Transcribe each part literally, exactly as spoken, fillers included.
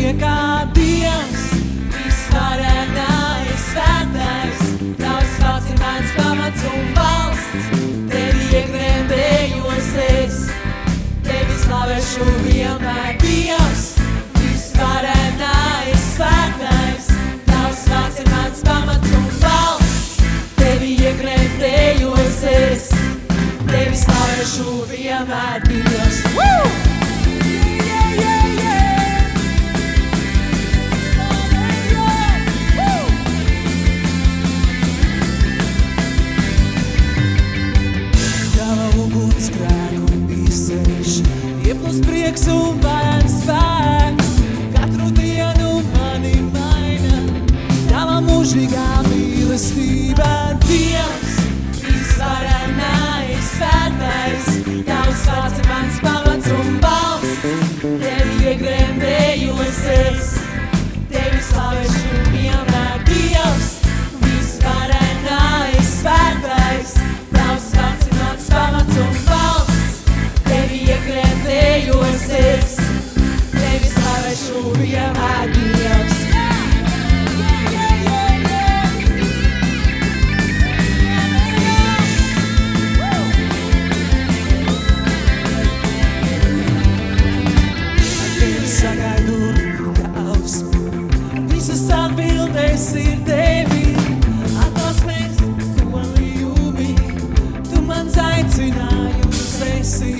priekā Dievs, visvarenais, svētais, Tavs vārds ir mans pamats un valsts, Tevi iegremdējos es, Tevi slavēšu vienmēr Dievs, visvarenais, svētais, Tavs vārds ir mans pamats un valsts, Tevi iegremdējos es, Tevi slavēšu vienmēr Dievs. Woo! Yeah, yeah, yeah, yeah. Tava ugunsgrēku izceļš, ieplūst prieks un varens spēks, katru dienu mani maina, Tava mūžīgā mīlestība, Dievs, visvarenais, svētais, Tavs vārds ir mans pamats un balsts, Tevi iegremdējos es, Tevi slavēšu vienmēr Dievs, visvarenais, svētais, Tavs vārds ir mans pamats un balsts, Tevi iegremdējos es, Tevi slavēšu vienmēr Dievs. Sagaidu rīta ausmu, visas atbildēs ir Tevi, atlasmēs solījumi, Tu mans aicinājums esi.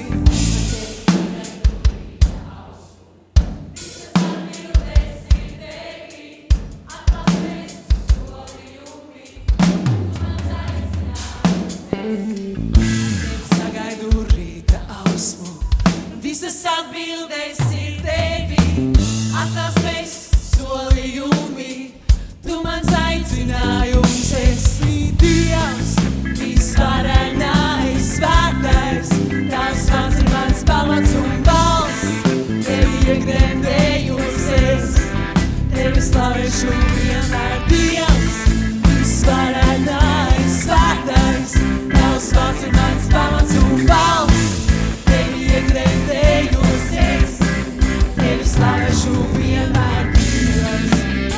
Sagaidu rīta ausmu, visas atbildēs ir Tevi, atlasmēs solījumi, Tu mans aicinājums esi. Dievs, visvarenais, svētais, Tavs vārds ir mans pamats un balsts, Tevi iegremdējos es, Tevi slavēšu vienmēr Dievs, visvarenais, svētais, Tavs vārds ir mans pamats un balsts, Tevi iegremdējos es, Tevi slavēšu vienmēr Dievs.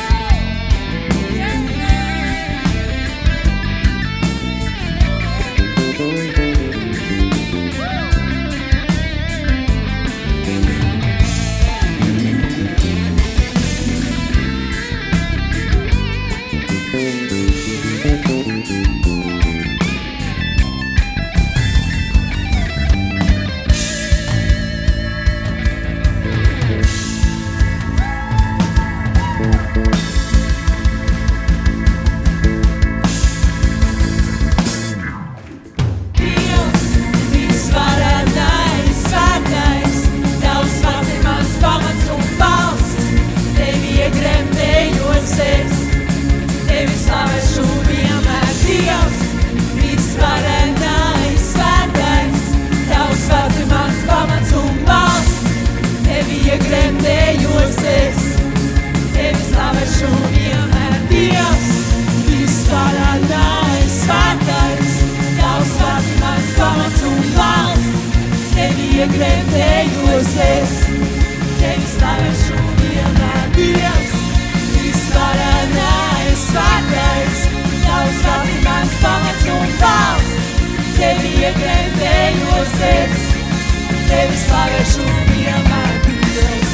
Iegremdējos es, Tevi slavēšu vienmēr Dievs, visvarenais, svētais, Tavs vārds ir mans pamats un balsts, Tevi iegremdējos es, Tevi slavēšu vienmēr Dievs.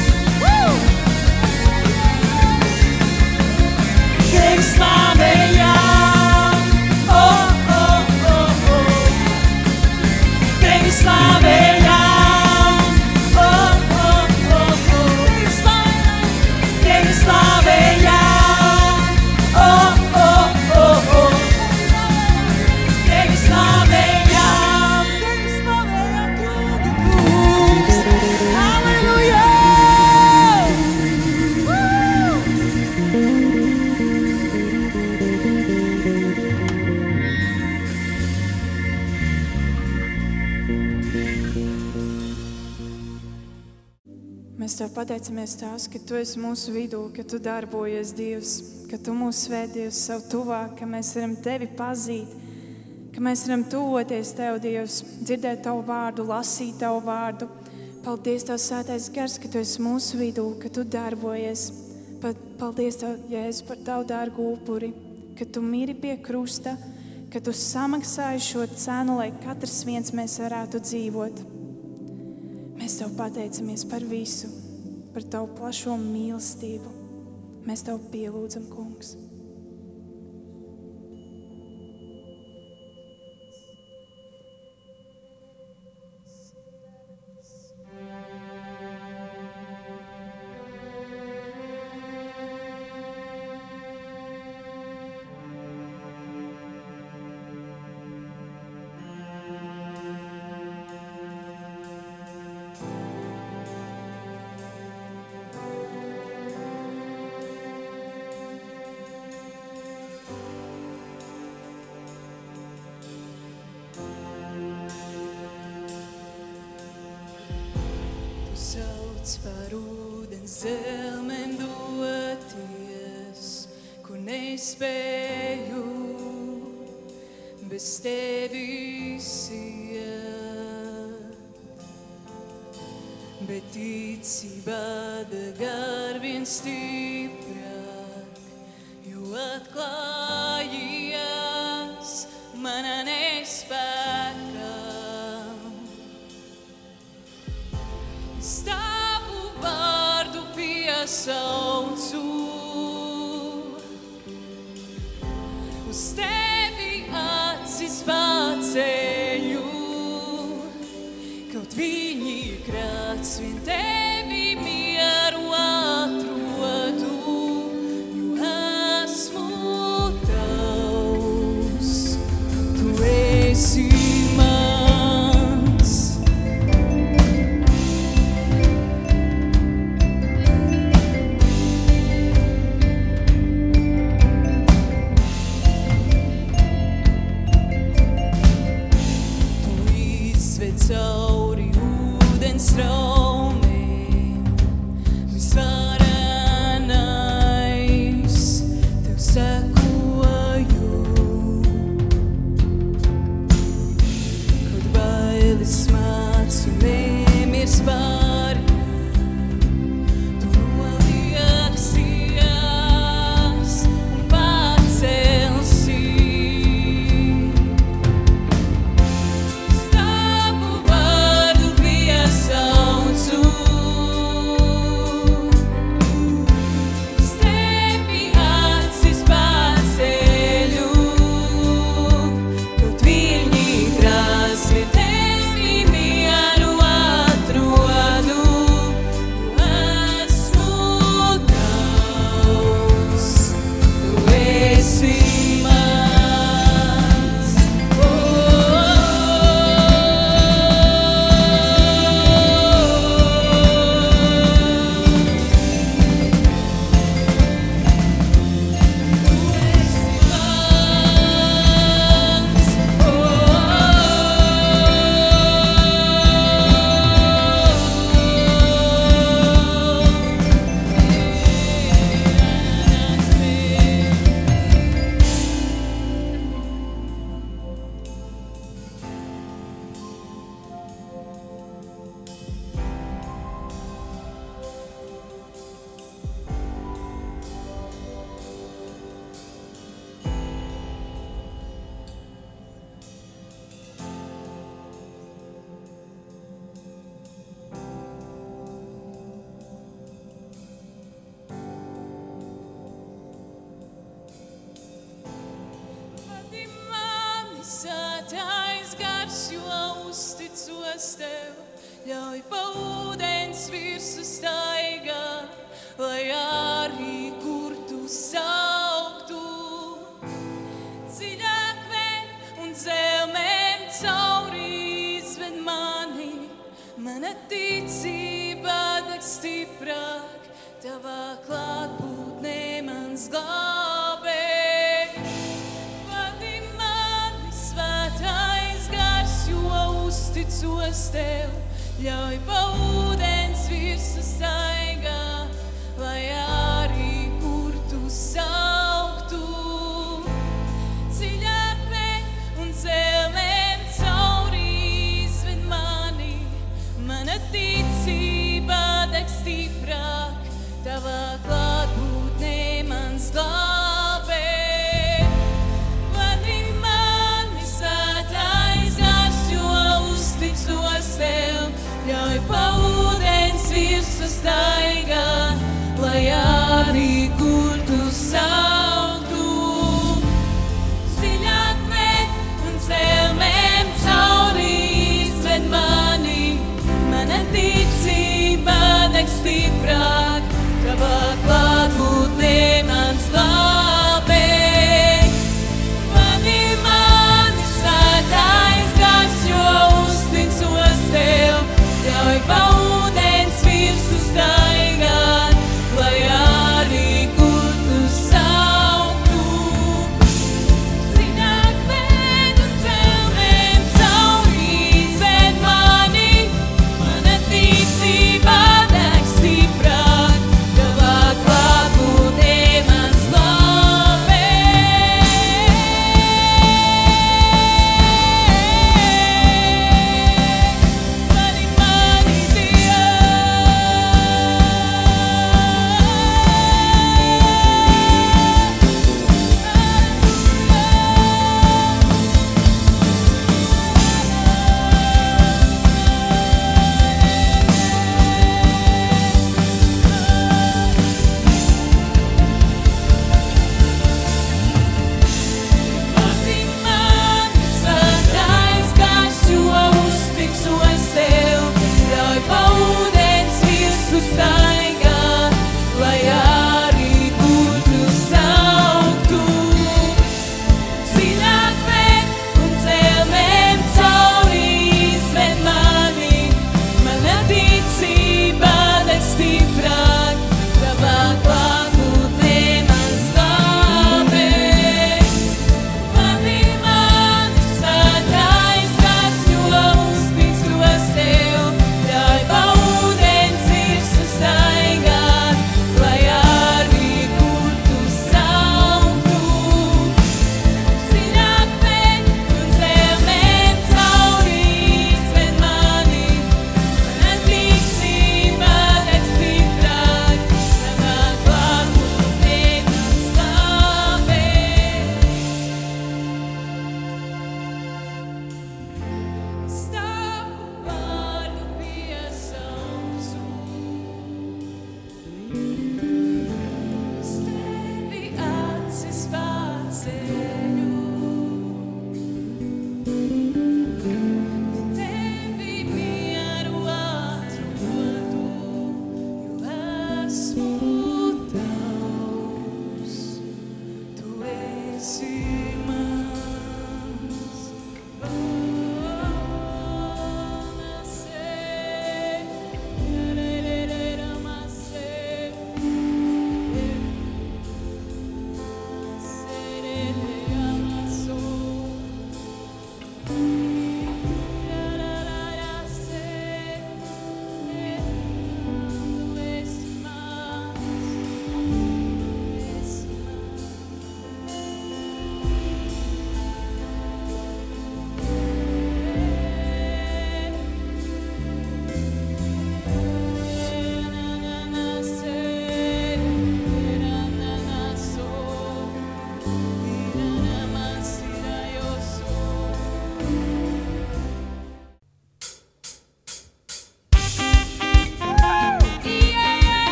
Tevi slavējam, oh, oh, oh, oh, Tevi slavējam. Mēs Tev pateicamies, Tēvs, ka Tu esi mūsu vidū, ka Tu darbojies, Dievs, ka Tu mūs svētī uz savu tuvāk, ka mēs varam Tevi pazīt, ka mēs varam tuvoties Tev, Dievs, dzirdēt Tavu vārdu, lasīt Tavu vārdu, Paldies, Tev, Svētais Gars, ka Tu esi mūsu vidū, ka Tu darbojies. Paldies, Tev, Jēzus, par Tavu dārgu upuri, ka Tu miri pie krusta, ka Tu samaksāji šo cenu, lai katrs viens mēs varētu dzīvot. Mēs Tev pateicamies par visu, par Tavu plašo mīlestību. Mēs Tev pielūdzam, Kungs. Par ūdens zelmēm doties, kur nespēju bez Tevis iet. Bet ticība deg arvien stiprāk, jo atklājies mana nespēka. Saucu uz Tevi acis paceļu, kaut viņi krāc vien Tevi mieru atrodu, jo esmu Tavs, Tu esi mans. Cauri ūdens straumēm, visvarenais, Tev sekoju. Kaut bailes māc un nemiers pārņem, Tu nolieksies un pacelsi. Tev, ļauj pa ūdens virsu staigāt, lai arī kur Tu sauktu. Dziļāk vēl un zelmēm cauri izved mani, mana ticība deg stiprāk, Tavā klātbūtnē mans glābē. Vadi mani, Svētais Gars, jo uzticos Tev, ļauj pa ūdens virsu staigāt, lai arī kur Tu sauktu. Dziļāk vēl un zelmēm cauri izved mani, mana ticība staigā, lai arī kur tu sauktu. Dziļāk ved un celmēm cauri izved mani, mana ticība deg stiprāk, tavā klātbūtnē mans glābēj. Vadi mani svētais gars, jo uzticos tev, ļauj pa ūdens virsmu staigāt.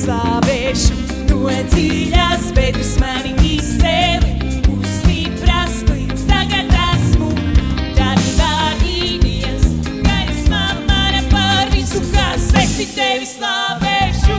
slavēšu no dziļās, bedres mani izcēli, uz stipras klīns tagad esmu. Tavi vārdi, Dievs, gaisma mana par visu, kas esi, tevi slavēšu.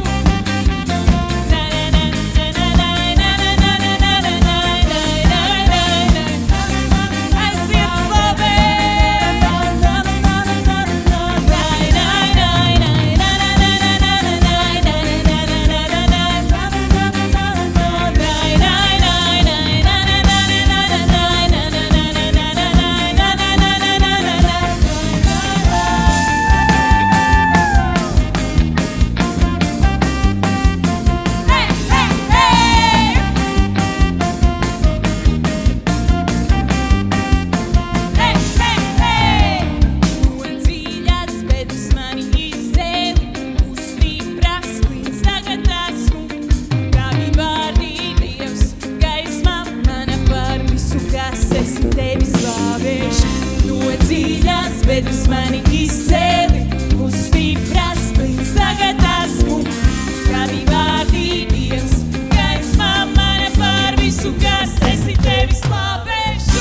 Bedres mani izcēli, uz stipras klīns tagad esmu. Tavi vārdi, Dievs, gaisma mana par visu, kas esi, tevi slavēšu.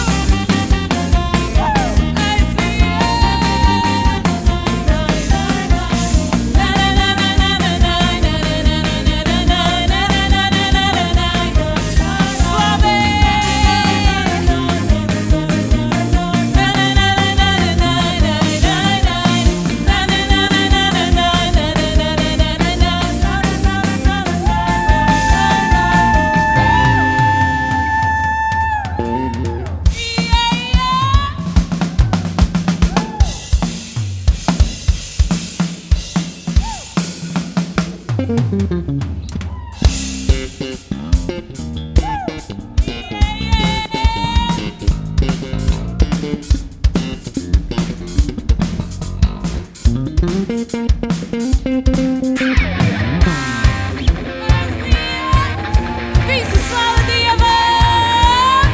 Visu slavu Dievam!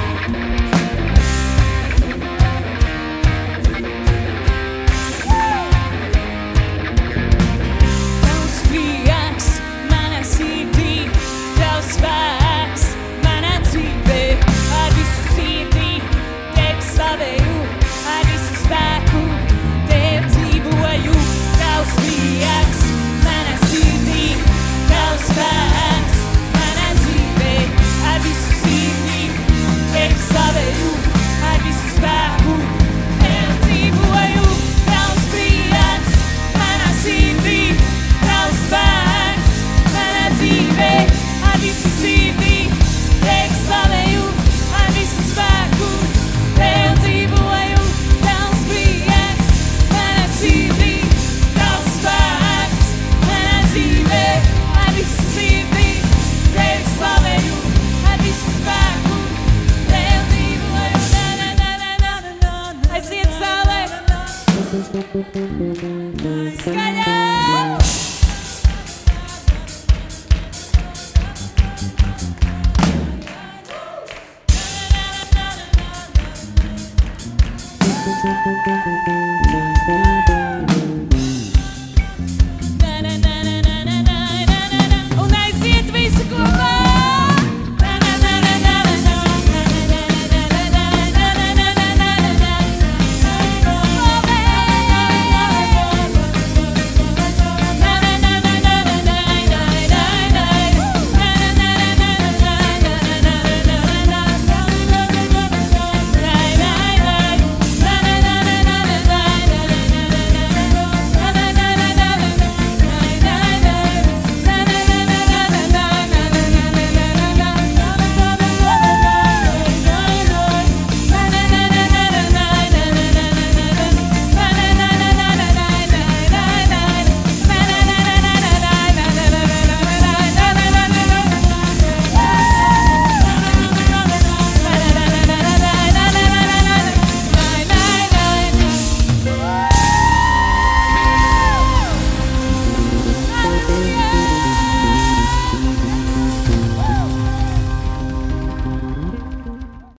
Tavs prieks manā sirdī, Tavs spēks manā dzīvē, ar visu sirdī tevi slavēju, ar visu spēku tevi dzīvoju. Tavs prieks manā sirdī, Tavs spēks manā dzīvē, ar visu sirdī tevi slavēju, ar visu spēku tevi dzīvoju. Tavs prieks manā sirdī, Tavs spēks manā dzīvē, ar visu sirdī tevi slavēju, ar visu spēku tevi dzīvoju. Tavs prieks manā sirdī, Tavs spēks manā dzīvē, ar visu sirdī tevi slavēju, ar visu spēku tevi dzīvoju. Aiziet zālē! Skaļāk!